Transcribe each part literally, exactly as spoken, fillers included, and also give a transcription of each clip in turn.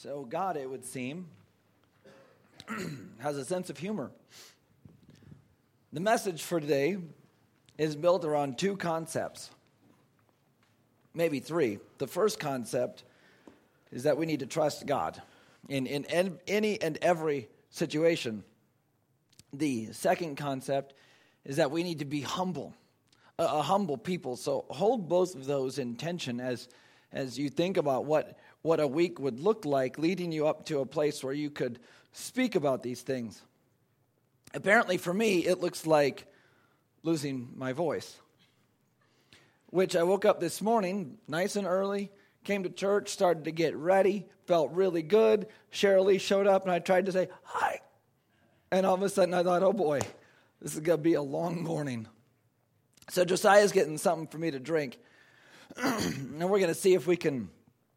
So God, it would seem, has a sense of humor. The message for today is built around two concepts, maybe three. The first concept is that we need to trust God in, in, in any and every situation. The second concept is that we need to be humble, a, a humble people. So hold both of those in tension as, as you think about what, what a week would look like, leading you up to a place where you could speak about these things. Apparently for me, it looks like losing my voice, which I woke up this morning nice and early, came to church, started to get ready, felt really good. Cheryl Lee showed up, and I tried to say, hi. And all of a sudden, I thought, oh, boy, this is going to be a long morning. So Josiah's getting something for me to drink, and we're going to see if we can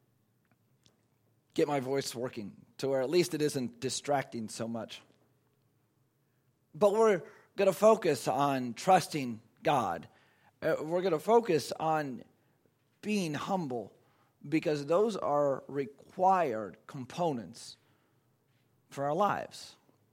get my voice working to where at least it isn't distracting so much. But we're going to focus on trusting God. Uh, we're going to focus on being humble because those are required components for our lives.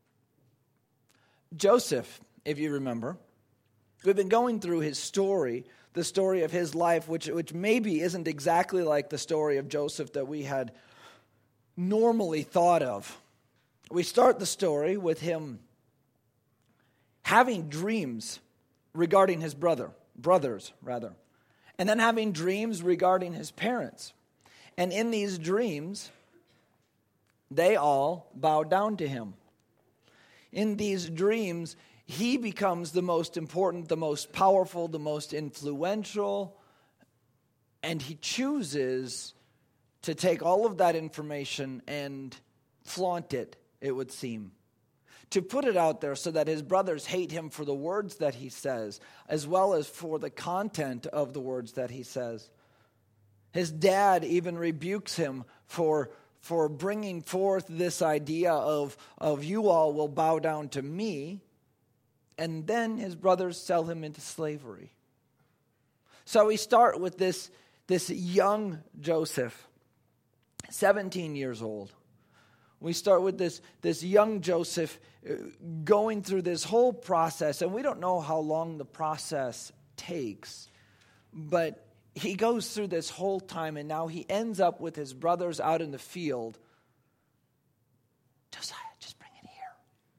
Joseph, if you remember, we've been going through his story, the story of his life, which, which maybe isn't exactly like the story of Joseph that we had normally thought of. We start the story with him having dreams regarding his brother, brothers rather, and then having dreams regarding his parents. And in these dreams, they all bow down to him. In these dreams, he becomes the most important, the most powerful, the most influential, and he chooses to take all of that information and flaunt it, it would seem. To put it out there so that his brothers hate him for the words that he says, as well as for the content of the words that he says. His dad even rebukes him for, for bringing forth this idea of, of you all will bow down to me, and then his brothers sell him into slavery. So we start with this, this young Joseph, seventeen years old. We start with this, this young Joseph going through this whole process, and we don't know how long the process takes, but he goes through this whole time, and now he ends up with his brothers out in the field. Josiah, just bring it here.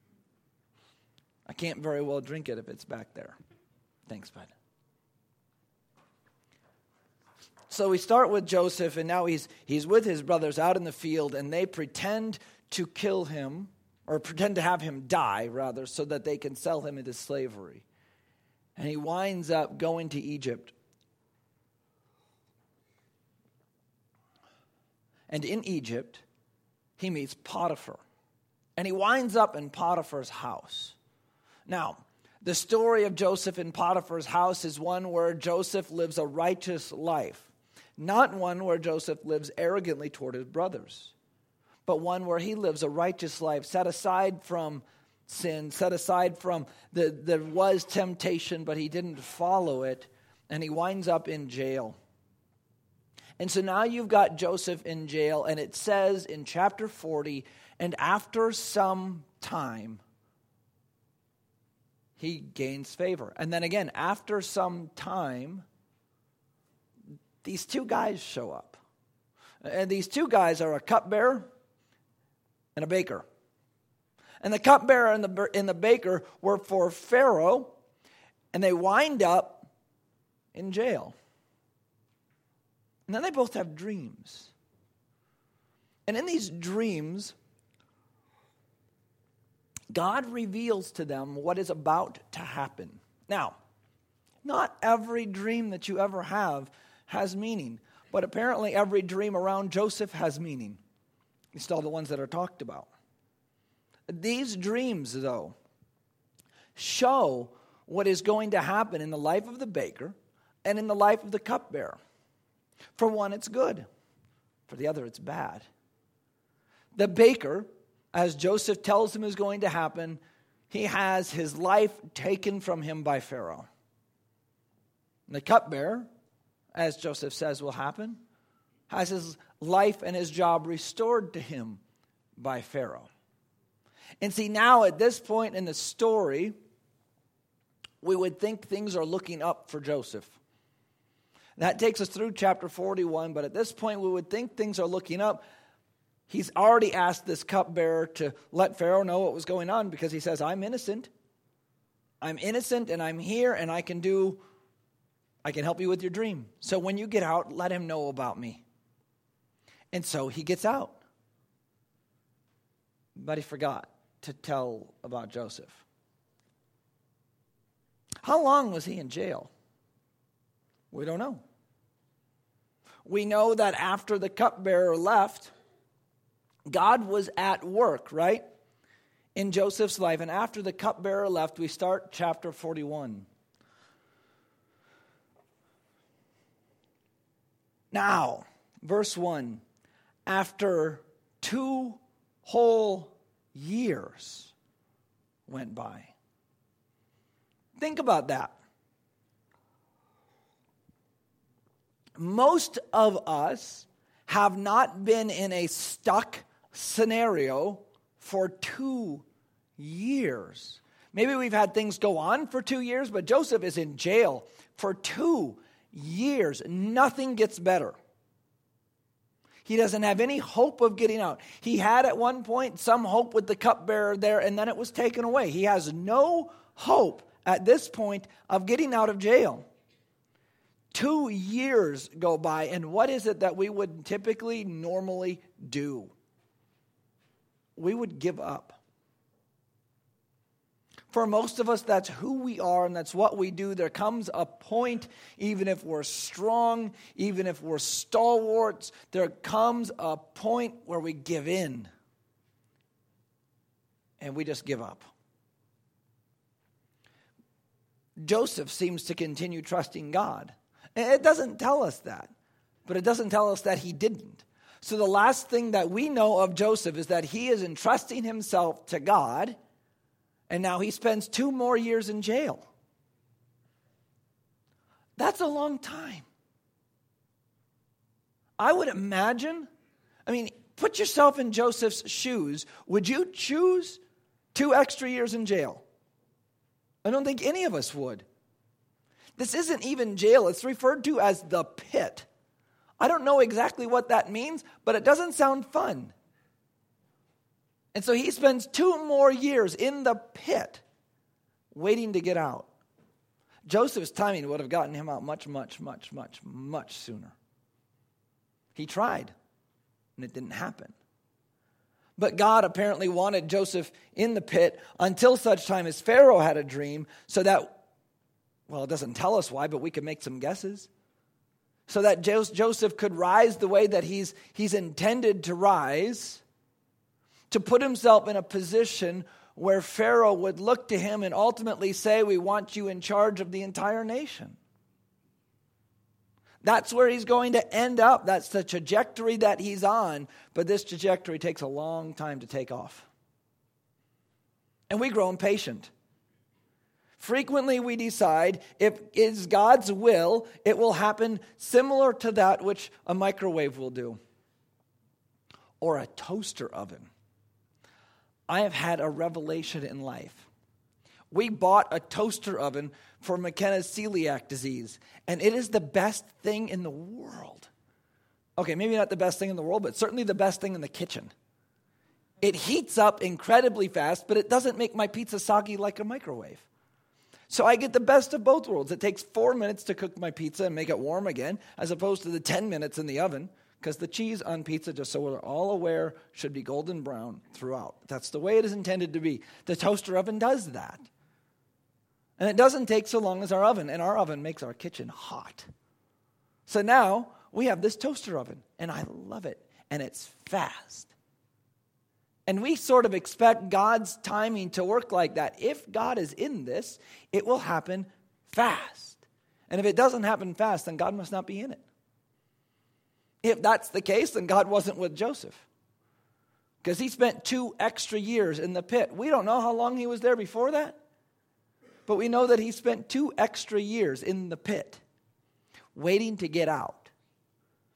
I can't very well drink it if it's back there. Thanks, bud. So we start with Joseph, and now he's he's with his brothers out in the field, and they pretend to kill him, or pretend to have him die, rather, so that they can sell him into slavery. And he winds up going to Egypt. And in Egypt, he meets Potiphar. And he winds up in Potiphar's house. Now, the story of Joseph in Potiphar's house is one where Joseph lives a righteous life. Not one where Joseph lives arrogantly toward his brothers, but one where he lives a righteous life, set aside from sin, set aside from, the, there was temptation, but he didn't follow it, and he winds up in jail. And so now you've got Joseph in jail, and it says in chapter forty, and after some time, he gains favor. And then again, after some time, these two guys show up. And these two guys are a cupbearer and a baker. And the cupbearer and the, and the baker were for Pharaoh, and they wind up in jail. And then they both have dreams. And in these dreams, God reveals to them what is about to happen. Now, not every dream that you ever have has meaning, but apparently every dream around Joseph has meaning. At least all the ones that are talked about. These dreams, though, show what is going to happen in the life of the baker and in the life of the cupbearer. For one, it's good. For the other, it's bad. The baker, as Joseph tells him is going to happen, he has his life taken from him by Pharaoh. The cupbearer, as Joseph says will happen, has his life and his job restored to him by Pharaoh. And see, now at this point in the story, we would think things are looking up for Joseph. That takes us through chapter forty-one, but at this point we would think things are looking up. He's already asked this cupbearer to let Pharaoh know what was going on because he says, I'm innocent. I'm innocent and I'm here and I can do, I can help you with your dream. So when you get out, let him know about me. And so he gets out. But he forgot to tell about Joseph. How long was he in jail? We don't know. We know that after the cupbearer left, God was at work, right? In Joseph's life. And after the cupbearer left, we start chapter forty-one. Now, verse one. After two whole years went by. Think about that. Most of us have not been in a stuck scenario for two years. Maybe we've had things go on for two years, but Joseph is in jail for two years. Nothing gets better. He doesn't have any hope of getting out. He had at one point some hope with the cupbearer there, and then it was taken away. He has no hope at this point of getting out of jail. Two years go by, and what is it that we would typically normally do? We would give up. For most of us, that's who we are and that's what we do. There comes a point, even if we're strong, even if we're stalwarts, there comes a point where we give in. And we just give up. Joseph seems to continue trusting God. It doesn't tell us that, but it doesn't tell us that he didn't. So the last thing that we know of Joseph is that he is entrusting himself to God. And now he spends two more years in jail. That's a long time. I would imagine, I mean, put yourself in Joseph's shoes. Would you choose two extra years in jail? I don't think any of us would. This isn't even jail. It's referred to as the pit. I don't know exactly what that means, but it doesn't sound fun. And so he spends two more years in the pit waiting to get out. Joseph's timing would have gotten him out much, much, much, much, much sooner. He tried, and it didn't happen. But God apparently wanted Joseph in the pit until such time as Pharaoh had a dream so that, well, it doesn't tell us why, but we can make some guesses. So that Joseph could rise the way that he's, he's intended to rise, to put himself in a position where Pharaoh would look to him and ultimately say, we want you in charge of the entire nation. That's where he's going to end up. That's the trajectory that he's on. But this trajectory takes a long time to take off. And we grow impatient. Frequently we decide if it is God's will, it will happen similar to that which a microwave will do. Or a toaster oven. I have had a revelation in life. We bought a toaster oven for McKenna's celiac disease, and it is the best thing in the world. Okay, maybe not the best thing in the world, but certainly the best thing in the kitchen. It heats up incredibly fast, but it doesn't make my pizza soggy like a microwave. So I get the best of both worlds. It takes four minutes to cook my pizza and make it warm again, as opposed to the ten minutes in the oven. Because the cheese on pizza, just so we're all aware, should be golden brown throughout. That's the way it is intended to be. The toaster oven does that. And it doesn't take so long as our oven. And our oven makes our kitchen hot. So now we have this toaster oven. And I love it. And it's fast. And we sort of expect God's timing to work like that. If God is in this, it will happen fast. And if it doesn't happen fast, then God must not be in it. If that's the case, then God wasn't with Joseph. Because he spent two extra years in the pit. We don't know how long he was there before that. But we know that he spent two extra years in the pit, waiting to get out.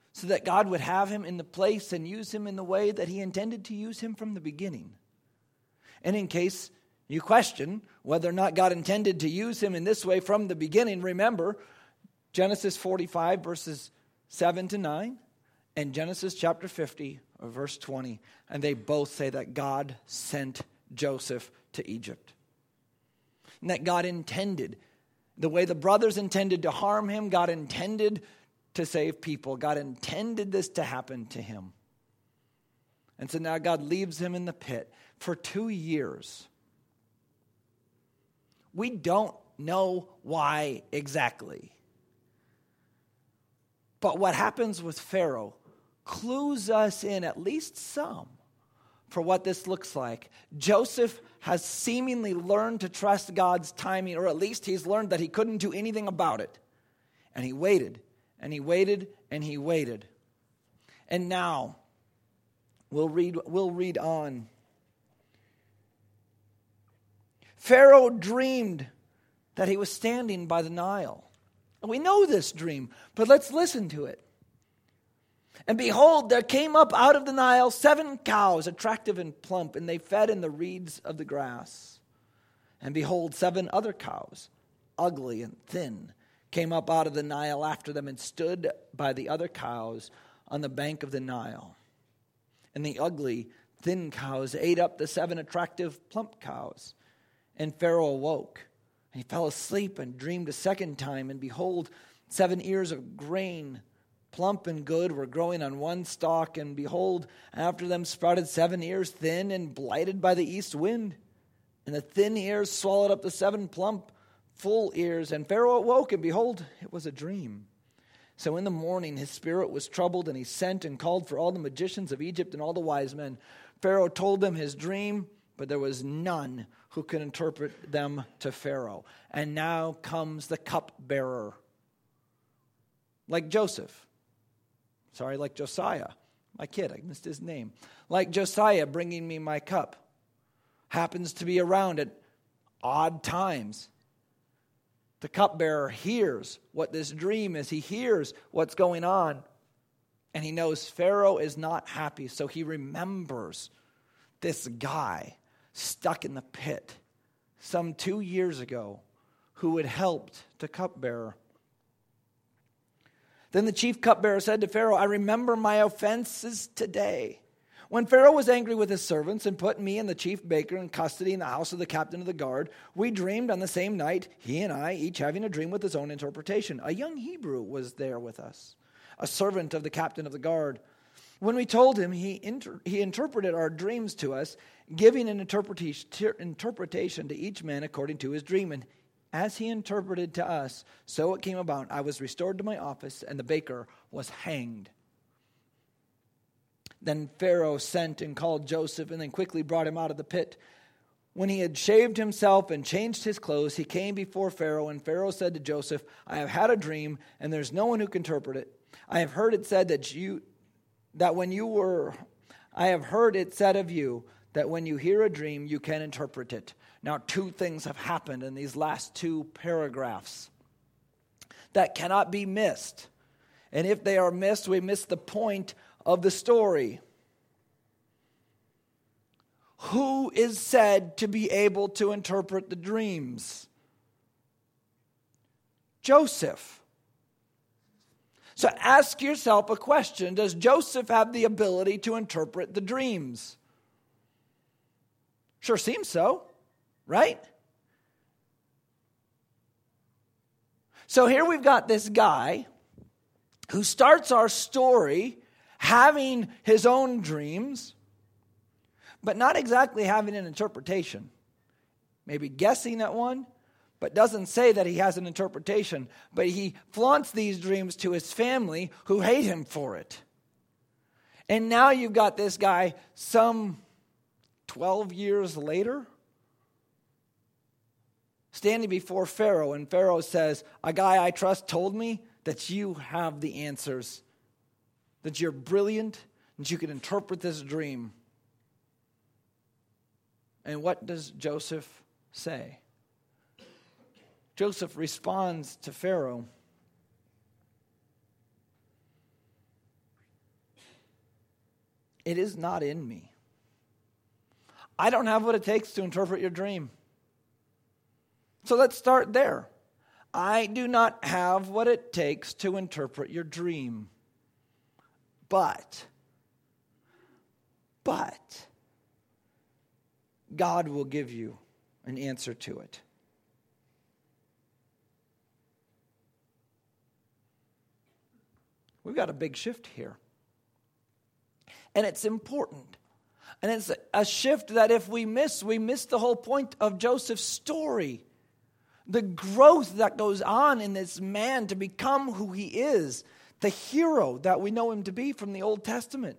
so that God would have him in the place and use him in the way that he intended to use him from the beginning. And in case you question whether or not God intended to use him in this way from the beginning, remember Genesis forty-five, verses seven to nine, and Genesis chapter fifty, verse twenty. And they both say that God sent Joseph to Egypt. And that God intended, the way the brothers intended to harm him, God intended to save people. God intended this to happen to him. And so now God leaves him in the pit for two years. We don't know why exactly. But what happens with Pharaoh clues us in at least some for what this looks like. Joseph has seemingly learned to trust God's timing, or at least he's learned that he couldn't do anything about it. And he waited, and he waited, and he waited. And now, we'll read, we'll read on. Pharaoh dreamed that he was standing by the Nile. And we know this dream, but let's listen to it. And behold, there came up out of the Nile seven cows, attractive and plump, and they fed in the reeds of the grass. And behold, seven other cows, ugly and thin, came up out of the Nile after them and stood by the other cows on the bank of the Nile. And the ugly, thin cows ate up the seven attractive, plump cows. And Pharaoh awoke, and he fell asleep and dreamed a second time. And behold, seven ears of grain, plump and good, were growing on one stalk. And behold, after them sprouted seven ears, thin and blighted by the east wind. And the thin ears swallowed up the seven plump, full ears. And Pharaoh awoke, and behold, it was a dream. So in the morning his spirit was troubled, and he sent and called for all the magicians of Egypt and all the wise men. Pharaoh told them his dream, but there was none who could interpret them to Pharaoh. And now comes the cupbearer, like Joseph. Sorry, like Josiah. My kid, I missed his name. Like Josiah bringing me my cup. Happens to be around at odd times. The cupbearer hears what this dream is. He hears what's going on. And he knows Pharaoh is not happy. So he remembers this guy stuck in the pit some two years ago who had helped the cupbearer. Then the chief cupbearer said to Pharaoh, I remember my offenses today. When Pharaoh was angry with his servants and put me and the chief baker in custody in the house of the captain of the guard, we dreamed on the same night, he and I, each having a dream with his own interpretation. A young Hebrew was there with us, a servant of the captain of the guard. When we told him, he, inter- he interpreted our dreams to us, giving an interpretation, interpretation to each man according to his dream. And as he interpreted to us, so it came about. I was restored to my office, and the baker was hanged. Then Pharaoh sent and called Joseph, and then quickly brought him out of the pit. When he had shaved himself and changed his clothes, he came before Pharaoh, and Pharaoh said to Joseph, I have had a dream, and there's no one who can interpret it. I have heard it said that you, that when you were, I have heard it said of you, that when you hear a dream, you can interpret it. Now, two things have happened in these last two paragraphs that cannot be missed. And if they are missed, we miss the point of the story. Who is said to be able to interpret the dreams? Joseph. So ask yourself a question. Does Joseph have the ability to interpret the dreams? Sure seems so, right? So here we've got this guy who starts our story having his own dreams, but not exactly having an interpretation. Maybe guessing at one, but doesn't say that he has an interpretation. But he flaunts these dreams to his family who hate him for it. And now you've got this guy some twelve years later standing before Pharaoh, and Pharaoh says, a guy I trust told me that you have the answers, that you're brilliant, that you can interpret this dream. And what does Joseph say? Joseph responds to Pharaoh. it is not in me. I don't have what it takes to interpret your dream. So let's start there. I do not have what it takes to interpret your dream. But, but, God will give you an answer to it. We've got a big shift here. And it's important. And it's a shift that if we miss, we miss the whole point of Joseph's story. The growth that goes on in this man to become who he is, the hero that we know him to be from the Old Testament.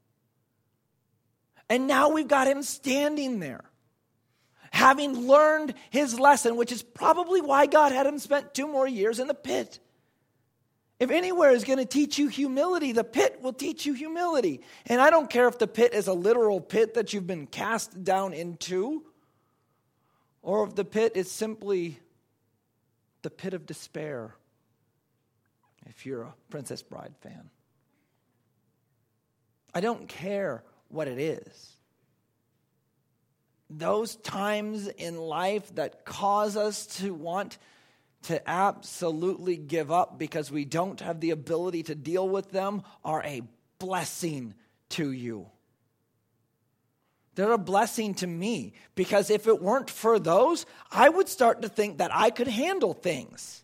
And now we've got him standing there, having learned his lesson, which is probably why God had him spend two more years in the pit. If anywhere is going to teach you humility, the pit will teach you humility. And I don't care if the pit is a literal pit that you've been cast down into, or if the pit is simply the pit of despair, if you're a Princess Bride fan. I don't care what it is. Those times in life that cause us to want to absolutely give up because we don't have the ability to deal with them are a blessing to you. They're a blessing to me, because if it weren't for those, I would start to think that I could handle things.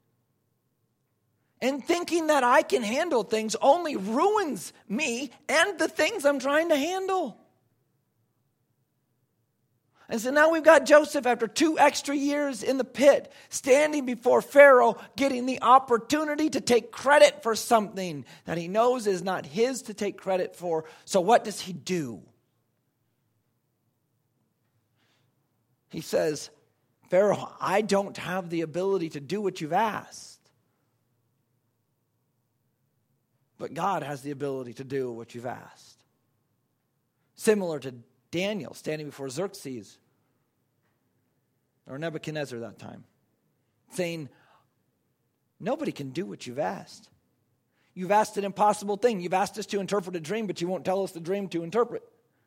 And thinking that I can handle things only ruins me and the things I'm trying to handle. And so now we've got Joseph, after two extra years in the pit, standing before Pharaoh, getting the opportunity to take credit for something that he knows is not his to take credit for. So what does he do? He says, Pharaoh, I don't have the ability to do what you've asked. But God has the ability to do what you've asked. Similar to Daniel standing before Xerxes, or Nebuchadnezzar that time, saying, nobody can do what you've asked. You've asked an impossible thing. You've asked us to interpret a dream, but you won't tell us the dream to interpret.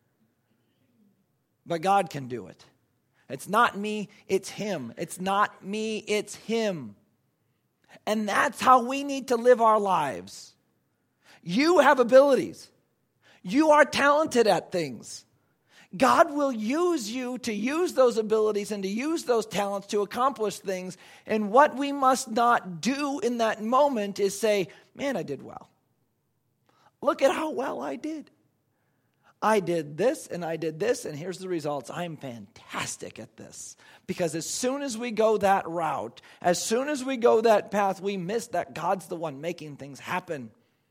But God can do it. It's not me, it's him. It's not me, it's him. And that's how we need to live our lives. You have abilities. You are talented at things. God will use you to use those abilities and to use those talents to accomplish things. And what we must not do in that moment is say, man, I did well. Look at how well I did. I did this and I did this, and here's the results. I'm fantastic at this. Because as soon as we go that route, as soon as we go that path, we miss that God's the one making things happen.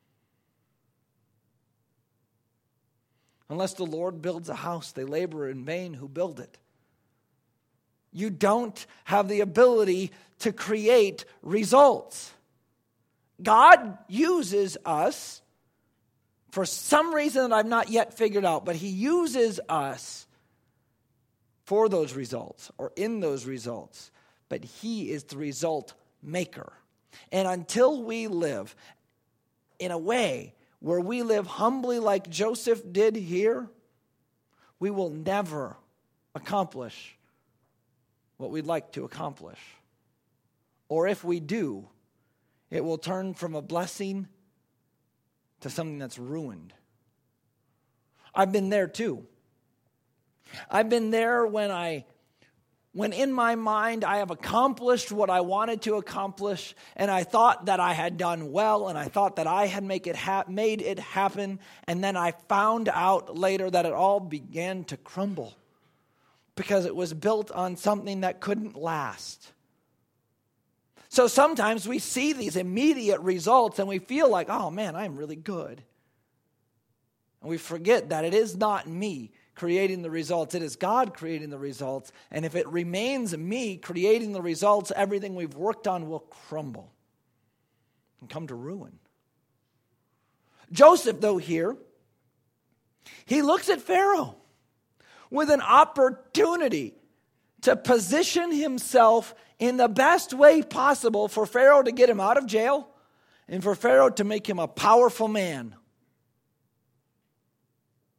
Unless the Lord builds a house, they labor in vain who build it. You don't have the ability to create results. God uses us for some reason that I've not yet figured out, but he uses us for those results or in those results. But he is the result maker. And until we live in a way where we live humbly like Joseph did here, we will never accomplish what we'd like to accomplish. Or if we do, it will turn from a blessing to something that's ruined. I've been there too. I've been there when I When in my mind I have accomplished what I wanted to accomplish, and I thought that I had done well, and I thought that I had make it ha- made it happen, and then I found out later that it all began to crumble because it was built on something that couldn't last. So sometimes we see these immediate results and we feel like, oh man, I'm really good. And we forget that it is not me creating the results. It is God creating the results. And if it remains me creating the results, everything we've worked on will crumble and come to ruin. Joseph, though, here, he looks at Pharaoh with an opportunity to position himself in the best way possible for Pharaoh to get him out of jail and for Pharaoh to make him a powerful man.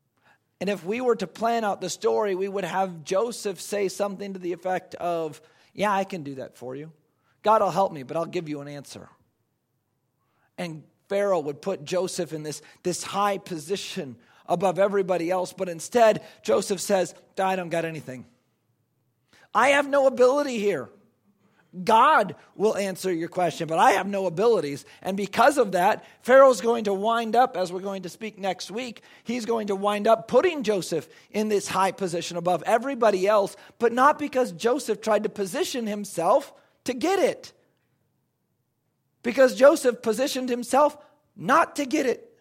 And if we were to plan out the story, we would have Joseph say something to the effect of, yeah, I can do that for you. God will help me, but I'll give you an answer. And Pharaoh would put Joseph in this, this high position above everybody else. But instead, Joseph says, I don't got anything. I have no ability here. God will answer your question, but I have no abilities. And because of that, Pharaoh's going to wind up, as we're going to speak next week, he's going to wind up putting Joseph in this high position above everybody else, but not because Joseph tried to position himself to get it. Because Joseph positioned himself not to get it.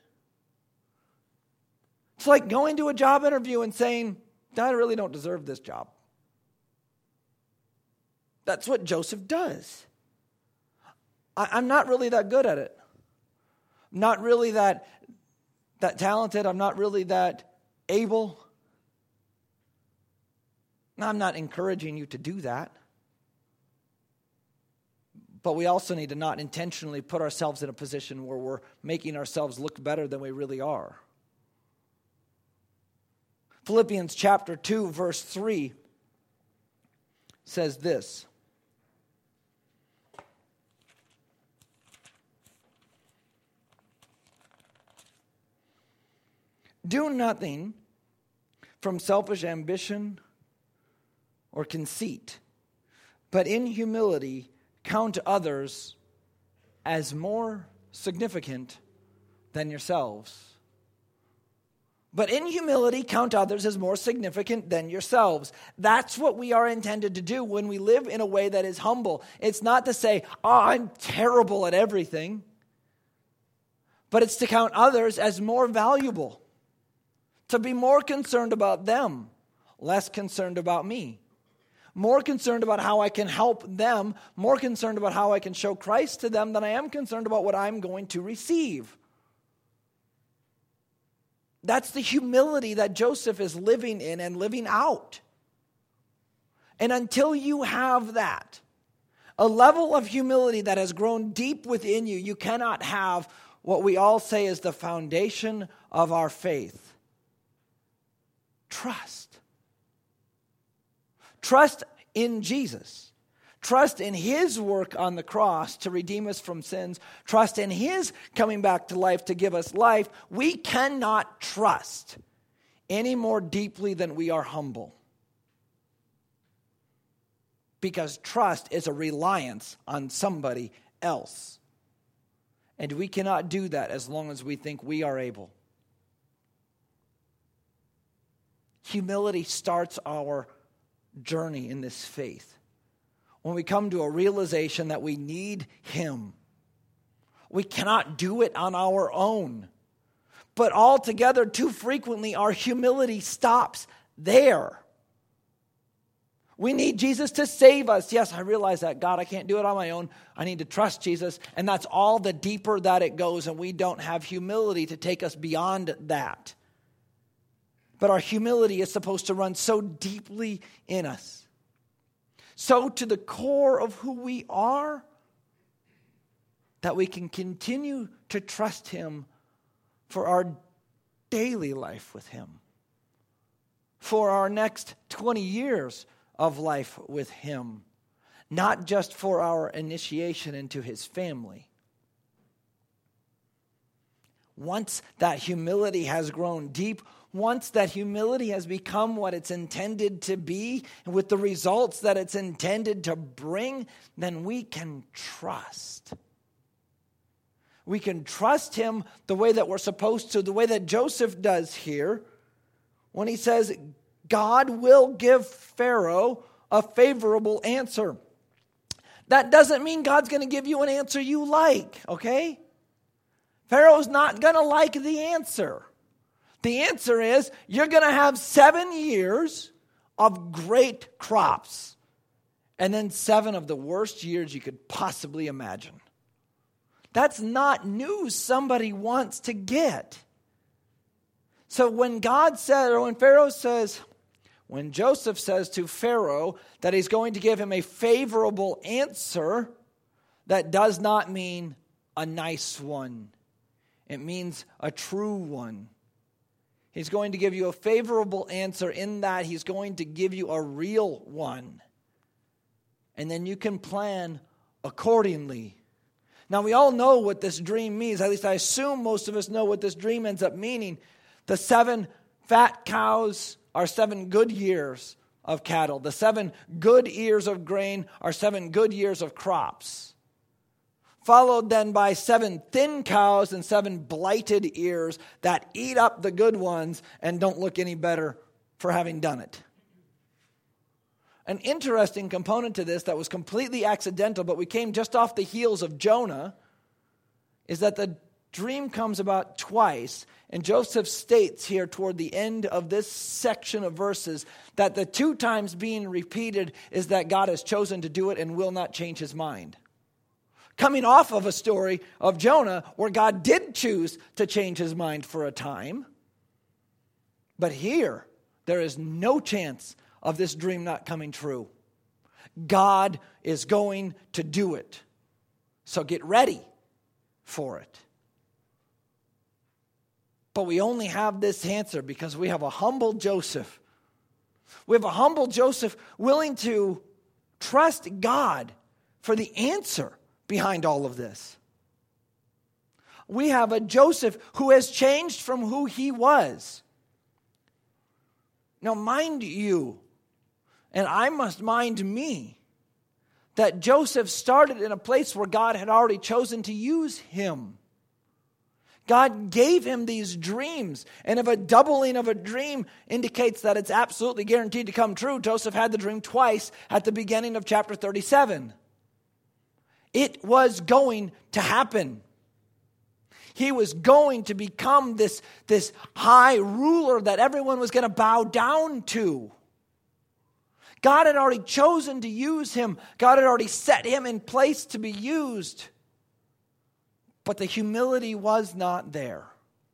It's like going to a job interview and saying, I really don't deserve this job. That's what Joseph does. I, I'm not really that good at it. I'm not really that, that talented. I'm not really that able. Now, I'm not encouraging you to do that. But we also need to not intentionally put ourselves in a position where we're making ourselves look better than we really are. Philippians chapter two, verse three says this. Do nothing from selfish ambition or conceit, but in humility count others as more significant than yourselves. But in humility, count others as more significant than yourselves. That's what we are intended to do when we live in a way that is humble. It's not to say, oh, I'm terrible at everything. But it's to count others as more valuable. To be more concerned about them, less concerned about me. More concerned about how I can help them, more concerned about how I can show Christ to them than I am concerned about what I'm going to receive. That's the humility that Joseph is living in and living out. And until you have that, a level of humility that has grown deep within you, you cannot have what we all say is the foundation of our faith. Trust. Trust in Jesus. Trust in His work on the cross to redeem us from sins. Trust in His coming back to life to give us life. We cannot trust any more deeply than we are humble. Because trust is a reliance on somebody else. And we cannot do that as long as we think we are able. Humility starts our journey in this faith. When we come to a realization that we need Him. We cannot do it on our own. But altogether, too frequently, our humility stops there. We need Jesus to save us. Yes, I realize that. God, I can't do it on my own. I need to trust Jesus. And that's all the deeper that it goes. And we don't have humility to take us beyond that. But our humility is supposed to run so deeply in us. So to the core of who we are, that we can continue to trust Him for our daily life with Him. For our next twenty years of life with Him. Not just for our initiation into His family. Once that humility has grown deep, once that humility has become what it's intended to be, and with the results that it's intended to bring, then we can trust. We can trust Him the way that we're supposed to, the way that Joseph does here, when he says, God will give Pharaoh a favorable answer. That doesn't mean God's going to give you an answer you like, okay? Pharaoh's not going to like the answer. The answer is, you're going to have seven years of great crops. And then seven of the worst years you could possibly imagine. That's not news somebody wants to get. So when God said, or when Pharaoh says, when Joseph says to Pharaoh that he's going to give him a favorable answer, that does not mean a nice one. It means a true one. He's going to give you a favorable answer in that he's going to give you a real one. And then you can plan accordingly. Now, we all know what this dream means. At least I assume most of us know what this dream ends up meaning. The seven fat cows are seven good years of cattle. The seven good ears of grain are seven good years of crops. Followed then by seven thin cows and seven blighted ears that eat up the good ones and don't look any better for having done it. An interesting component to this that was completely accidental, but we came just off the heels of Jonah, is that the dream comes about twice. And Joseph states here toward the end of this section of verses that the two times being repeated is that God has chosen to do it and will not change his mind. Coming off of a story of Jonah where God did choose to change his mind for a time. But here, there is no chance of this dream not coming true. God is going to do it. So get ready for it. But we only have this answer because we have a humble Joseph. We have a humble Joseph willing to trust God for the answer behind all of this. We have a Joseph who has changed from who he was. Now, mind you, and I must mind me, that Joseph started in a place where God had already chosen to use him. God gave him these dreams, and if a doubling of a dream indicates that it's absolutely guaranteed to come true, Joseph had the dream twice at the beginning of chapter thirty-seven. It was going to happen. He was going to become this, this high ruler that everyone was going to bow down to. God had already chosen to use him. God had already set him in place to be used. But the humility was not there.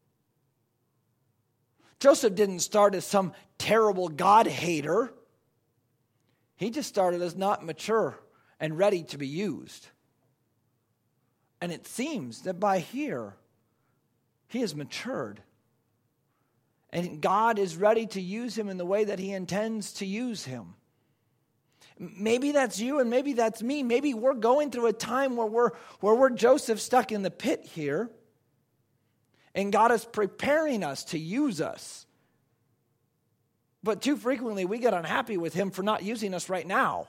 Joseph didn't start as some terrible God hater. He just started as not mature and ready to be used. And it seems that by here, he has matured. And God is ready to use him in the way that he intends to use him. Maybe that's you and maybe that's me. Maybe we're going through a time where we're, where we're Joseph stuck in the pit here. And God is preparing us to use us. But too frequently we get unhappy with him for not using us right now.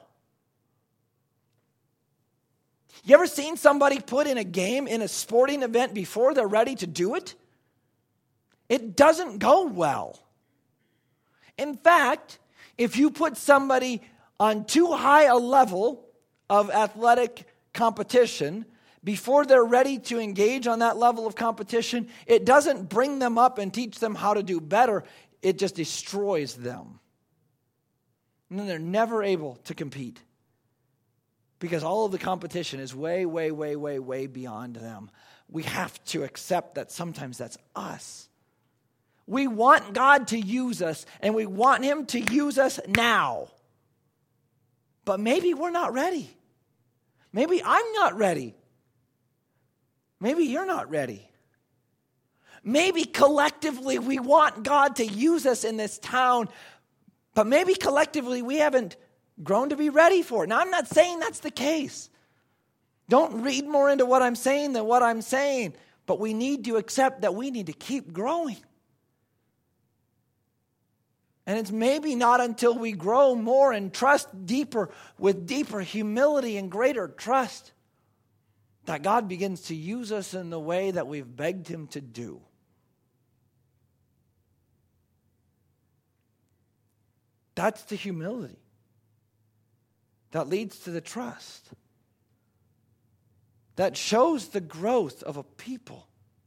You ever seen somebody put in a game, in a sporting event before they're ready to do it? It doesn't go well. In fact, if you put somebody on too high a level of athletic competition, before they're ready to engage on that level of competition, it doesn't bring them up and teach them how to do better. It just destroys them. And then they're never able to compete. Because all of the competition is way, way, way, way, way beyond them. We have to accept that sometimes that's us. We want God to use us, and we want him to use us now. But maybe we're not ready. Maybe I'm not ready. Maybe you're not ready. Maybe collectively we want God to use us in this town, but maybe collectively we haven't grown to be ready for it. Now, I'm not saying that's the case. Don't read more into what I'm saying than what I'm saying. But we need to accept that we need to keep growing. And it's maybe not until we grow more and trust deeper with deeper humility and greater trust that God begins to use us in the way that we've begged him to do. That's the humility that leads to the trust, that shows the growth of a people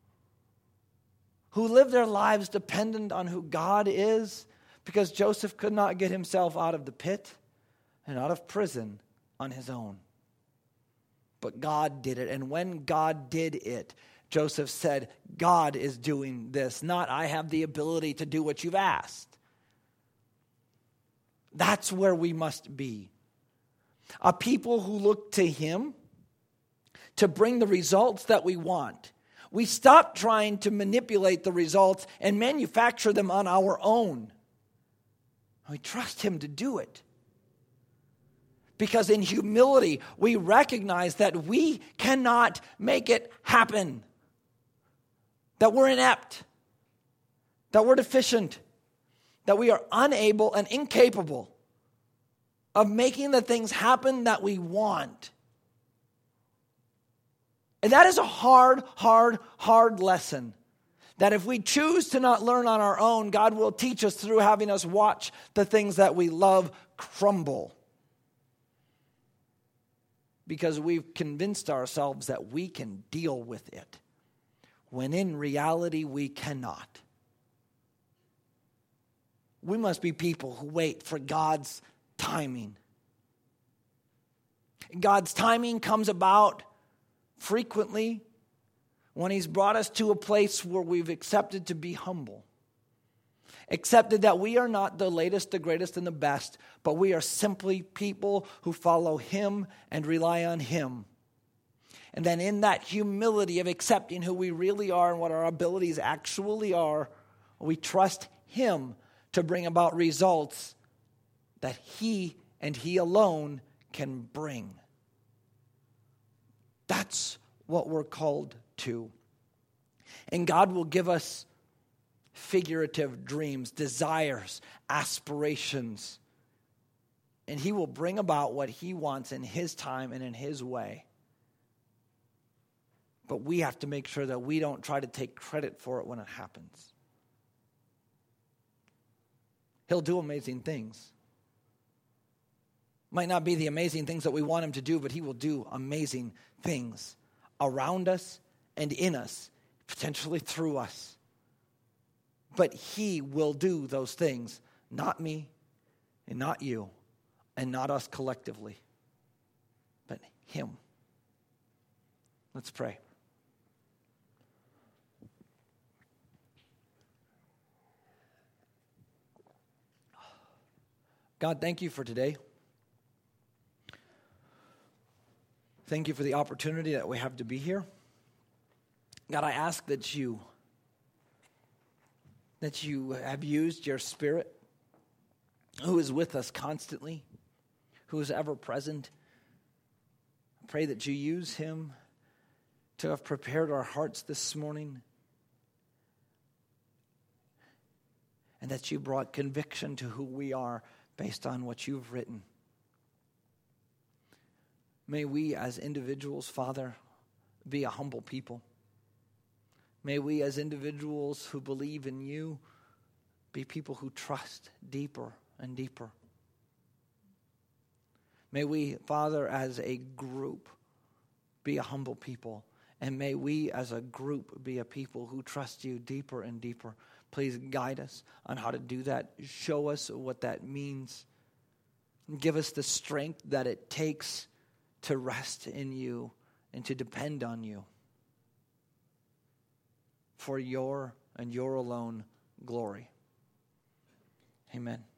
who live their lives dependent on who God is, because Joseph could not get himself out of the pit and out of prison on his own. But God did it, and when God did it, Joseph said, God is doing this, not I have the ability to do what you've asked. That's where we must be. A people who look to him to bring the results that we want. we stop trying to manipulate the results and manufacture them on our own. We trust him to do it. Because in humility, we recognize that we cannot make it happen. That we're inept. That we're deficient. That we are unable and incapable of making the things happen that we want. And that is a hard, hard, hard lesson. That if we choose to not learn on our own, God will teach us through having us watch the things that we love crumble. Because we've convinced ourselves that we can deal with it, when in reality we cannot. We must be people who wait for God's timing. God's timing comes about frequently when he's brought us to a place where we've accepted to be humble. Accepted that we are not the latest, the greatest, and the best, but we are simply people who follow him and rely on him. And then in that humility of accepting who we really are and what our abilities actually are, we trust him to bring about results that he and he alone can bring. That's what we're called to. And God will give us figurative dreams, desires, aspirations. And he will bring about what he wants in his time and in his way. But we have to make sure that we don't try to take credit for it when it happens. He'll do amazing things. Might not be the amazing things that we want him to do, but he will do amazing things around us and in us, potentially through us. But he will do those things, not me and not you and not us collectively, but him. Let's pray. God, thank you for today. Thank you for the opportunity that we have to be here. God, I ask that you that you have used your Spirit, who is with us constantly, who is ever present. I pray that you use him to have prepared our hearts this morning, and that you brought conviction to who we are based on what you've written. May we as individuals, Father, be a humble people. May we as individuals who believe in you be people who trust deeper and deeper. May we, Father, as a group, be a humble people. And may we as a group be a people who trust you deeper and deeper. Please guide us on how to do that. Show us what that means. Give us the strength that it takes to rest in you and to depend on you for your and your alone glory. Amen.